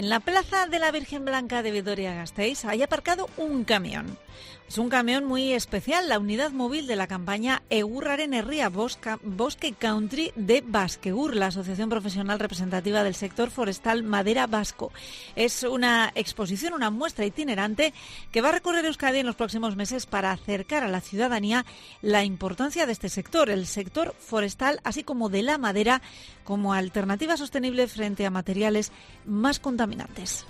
En la plaza de la Virgen Blanca de Vitoria-Gasteiz hay aparcado un camión. Es un camión muy especial, la unidad móvil de la campaña Egurraren Herria Bosque Country de Baskegur, la asociación profesional representativa del sector forestal madera vasco. Es una exposición, una muestra itinerante que va a recorrer Euskadi en los próximos meses para acercar a la ciudadanía la importancia de este sector, el sector forestal, así como de la madera, como alternativa sostenible frente a materiales más contaminantes.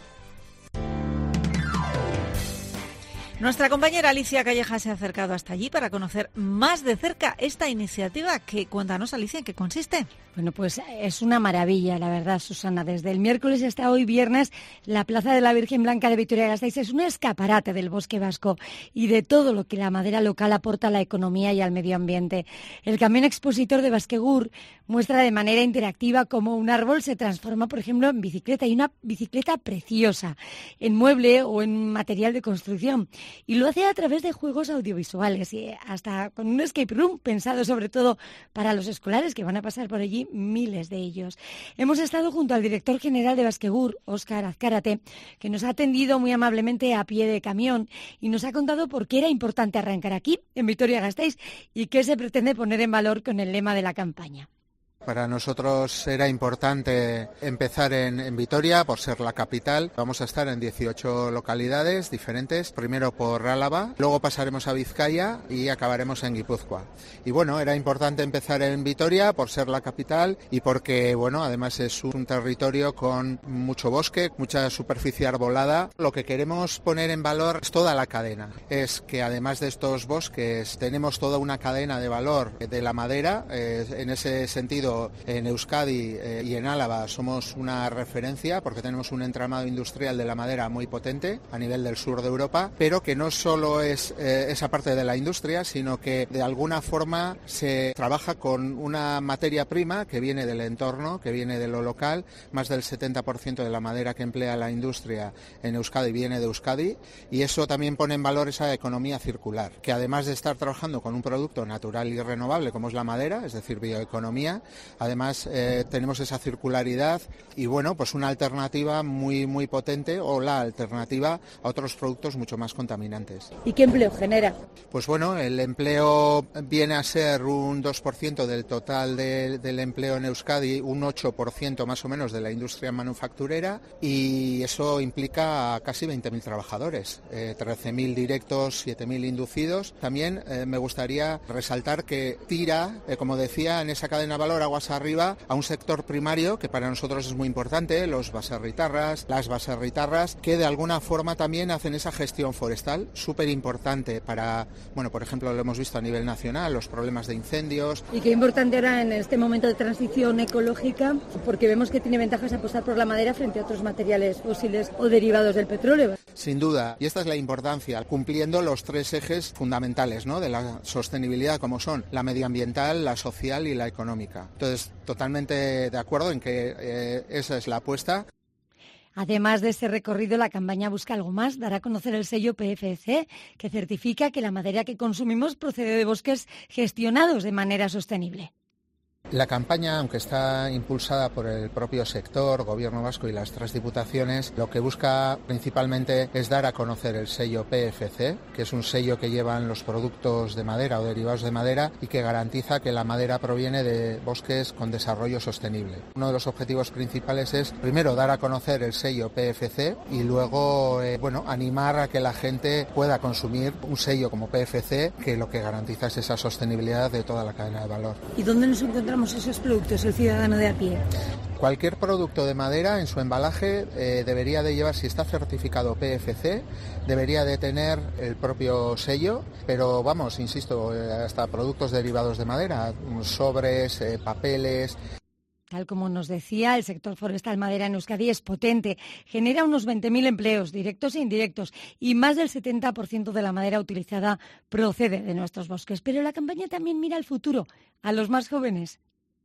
Nuestra compañera Alicia Calleja se ha acercado hasta allí para conocer más de cerca esta iniciativa. Cuéntanos, Alicia, ¿en qué consiste? Bueno, pues es una maravilla, la verdad, Susana. Desde el miércoles hasta hoy viernes, la Plaza de la Virgen Blanca de Vitoria-Gasteiz es un escaparate del bosque vasco y de todo lo que la madera local aporta a la economía y al medio ambiente. El camión expositor de Baskegur muestra de manera interactiva cómo un árbol se transforma, por ejemplo, en bicicleta, y una bicicleta preciosa, en mueble o en material de construcción. Y lo hace a través de juegos audiovisuales y hasta con un escape room pensado sobre todo para los escolares, que van a pasar por allí miles de ellos. Hemos estado junto al director general de Baskegur, Óscar Azcárate, que nos ha atendido muy amablemente a pie de camión y nos ha contado por qué era importante arrancar aquí, en Vitoria-Gasteiz, y qué se pretende poner en valor con el lema de la campaña. Para nosotros era importante empezar en Vitoria por ser la capital. Vamos a estar en 18 localidades diferentes, primero por Álava, luego pasaremos a Vizcaya y acabaremos en Guipúzcoa. Y bueno, era importante empezar en Vitoria por ser la capital y porque, bueno, además es un territorio con mucho bosque, mucha superficie arbolada. Lo que queremos poner en valor es toda la cadena. Es que además de estos bosques tenemos toda una cadena de valor de la madera. En ese sentido, en Euskadi y en Álava somos una referencia porque tenemos un entramado industrial de la madera muy potente a nivel del sur de Europa, pero que no solo es esa parte de la industria, sino que de alguna forma se trabaja con una materia prima que viene del entorno, que viene de lo local. Más del 70% de la madera que emplea la industria en Euskadi viene de Euskadi, y eso también pone en valor esa economía circular, que además de estar trabajando con un producto natural y renovable como es la madera, es decir, bioeconomía, además tenemos esa circularidad y bueno, pues una alternativa muy muy potente, o la alternativa a otros productos mucho más contaminantes. ¿Y qué empleo genera? Pues bueno, el empleo viene a ser un 2% del total del empleo en Euskadi, un 8% más o menos de la industria manufacturera, y eso implica a casi 20.000 trabajadores, 13.000 directos, 7.000 inducidos. También me gustaría resaltar que tira, como decía, en esa cadena de valor aguas arriba a un sector primario que para nosotros es muy importante, los baserritarras, las baserritarras, que de alguna forma también hacen esa gestión forestal súper importante para, bueno, por ejemplo, lo hemos visto a nivel nacional, los problemas de incendios. Y qué importante ahora en este momento de transición ecológica, porque vemos que tiene ventajas apostar por la madera frente a otros materiales fósiles o derivados del petróleo. Sin duda, y esta es la importancia, cumpliendo los tres ejes fundamentales, ¿no?, de la sostenibilidad, como son la medioambiental, la social y la económica. Entonces, totalmente de acuerdo en que esa es la apuesta. Además de este recorrido, la campaña busca algo más, dar a conocer el sello PEFC, que certifica que la madera que consumimos procede de bosques gestionados de manera sostenible. La campaña, aunque está impulsada por el propio sector, Gobierno vasco y las 3 diputaciones, lo que busca principalmente es dar a conocer el sello PEFC, que es un sello que llevan los productos de madera o derivados de madera y que garantiza que la madera proviene de bosques con desarrollo sostenible. Uno de los objetivos principales es, primero, dar a conocer el sello PEFC y luego, animar a que la gente pueda consumir un sello como PEFC, que lo que garantiza es esa sostenibilidad de toda la cadena de valor. ¿Y dónde nos encontramos esos productos, el ciudadano de a pie? Cualquier producto de madera en su embalaje debería de llevar, si está certificado PEFC, debería de tener el propio sello, pero vamos, insisto, hasta productos derivados de madera, sobres, papeles. Tal como nos decía, el sector forestal madera en Euskadi es potente, genera unos 20.000 empleos, directos e indirectos, y más del 70% de la madera utilizada procede de nuestros bosques. Pero la campaña también mira al futuro, a los más jóvenes.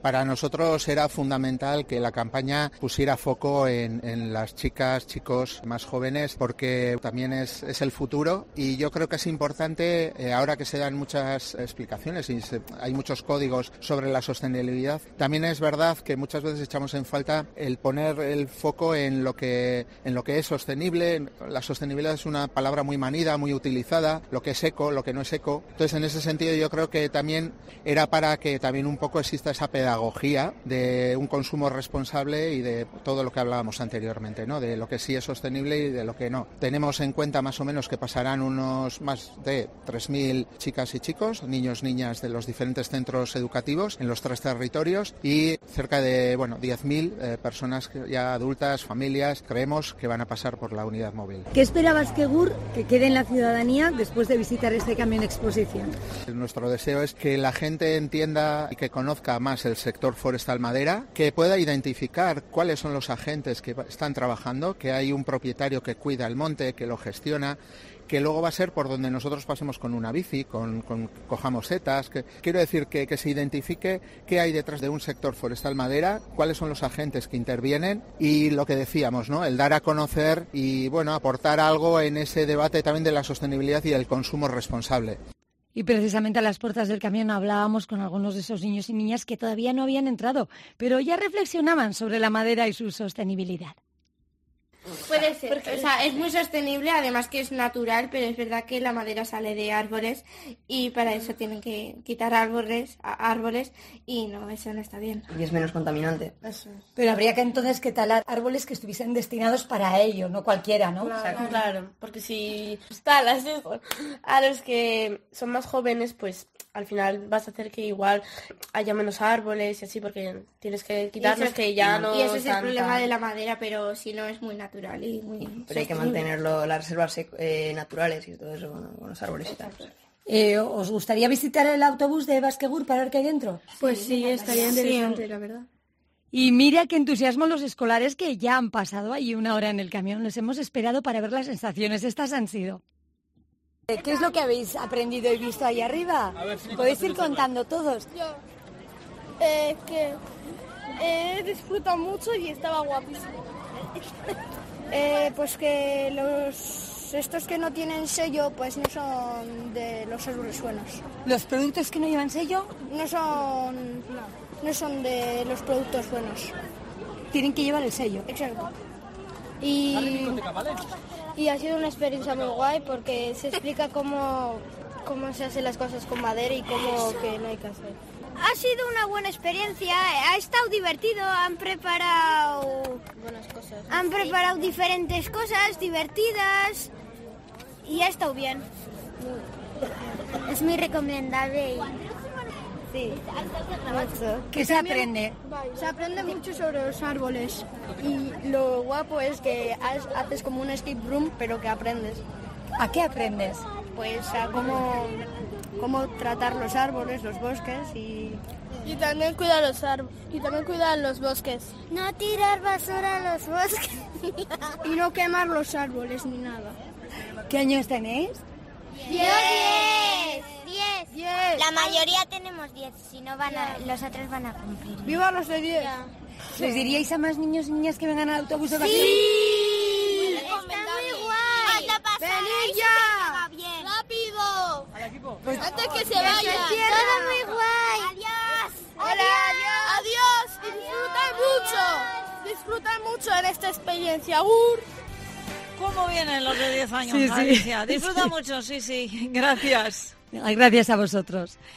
Para nosotros era fundamental que la campaña pusiera foco en las chicas, chicos más jóvenes, porque también es el futuro, y yo creo que es importante, ahora que se dan muchas explicaciones y hay muchos códigos sobre la sostenibilidad, también es verdad que muchas veces echamos en falta el poner el foco en lo que es sostenible. La sostenibilidad es una palabra muy manida, muy utilizada, lo que es eco, lo que no es eco. Entonces, en ese sentido, yo creo que también era para que también un poco exista esa pedagogía de un consumo responsable y de todo lo que hablábamos anteriormente, ¿no? De lo que sí es sostenible y de lo que no. Tenemos en cuenta más o menos que pasarán unos más de 3.000 chicas y chicos, niños, niñas de los diferentes centros educativos en los 3 territorios, y cerca de 10.000 personas ya adultas, familias, creemos que van a pasar por la unidad móvil. ¿Qué espera Baskegur que quede en la ciudadanía después de visitar este camión exposición? Nuestro deseo es que la gente entienda y que conozca más el sector forestal madera, que pueda identificar cuáles son los agentes que están trabajando, que hay un propietario que cuida el monte, que lo gestiona, que luego va a ser por donde nosotros pasemos con una bici, cojamos setas, quiero decir que se identifique qué hay detrás de un sector forestal madera, cuáles son los agentes que intervienen, y lo que decíamos, ¿no? El dar a conocer y aportar algo en ese debate también de la sostenibilidad y el consumo responsable. Y precisamente a las puertas del camión hablábamos con algunos de esos niños y niñas que todavía no habían entrado, pero ya reflexionaban sobre la madera y su sostenibilidad. Puede ser, es muy sostenible, además que es natural, pero es verdad que la madera sale de árboles y para eso tienen que quitar árboles y no, eso no está bien. Y es menos contaminante. Eso. Pero habría que entonces que talar árboles que estuviesen destinados para ello, no cualquiera, ¿no? Claro, porque si talas eso a los que son más jóvenes, pues al final vas a hacer que igual haya menos árboles y así, porque tienes que quitarlos que ya no. Y eso es el problema de la madera, pero si no es muy natural y muy. Pero hay que mantenerlo, las reservas naturales y todo eso con los árboles y tal. ¿Os gustaría visitar el autobús de Baskegur para ver qué hay dentro? Pues sí, estaría interesante, la verdad. Y mira qué entusiasmo los escolares que ya han pasado allí una hora en el camión. Les hemos esperado para ver las sensaciones. Estas han sido. ¿Qué es lo que habéis aprendido y visto ahí arriba? ¿Podéis ir contando todos? Que he disfrutado mucho y estaba guapísimo. Pues que estos que no tienen sello pues no son de los árboles buenos. ¿Los productos que no llevan sello? No son de los productos buenos. Tienen que llevar el sello. Exacto. Y ha sido una experiencia muy guay porque se explica cómo se hacen las cosas con madera y cómo que no hay que hacer. Ha sido una buena experiencia, ha estado divertido, han preparado Buenas cosas. Han preparado diferentes cosas divertidas y ha estado bien. Es muy recomendable. Sí. ¿Qué se aprende? Se aprende mucho sobre los árboles y lo guapo es que haces como un escape room, pero que aprendes. ¿A qué aprendes? Pues a cómo tratar los árboles, los bosques y también cuidar los árboles y también cuidar los bosques. No tirar basura a los bosques. Y no quemar los árboles ni nada. ¿Qué años tenéis? 10. La mayoría tenemos 10, si no los otros van a cumplir. ¡Viva los de 10! ¿Les diríais a más niños y niñas que vengan al autobús de Baskegur? ¡Sí! Está muy guay. ¡Venid ya! Bien. ¡Rápido! Al equipo. Pues antes que se vayan. Todo muy guay. Adiós. Hola, adiós. Disfruta mucho en esta experiencia. ¿Cómo vienen los de 10 años, Sí, sí. Alicia? Disfruta mucho, sí. Gracias. Ay, gracias a vosotros.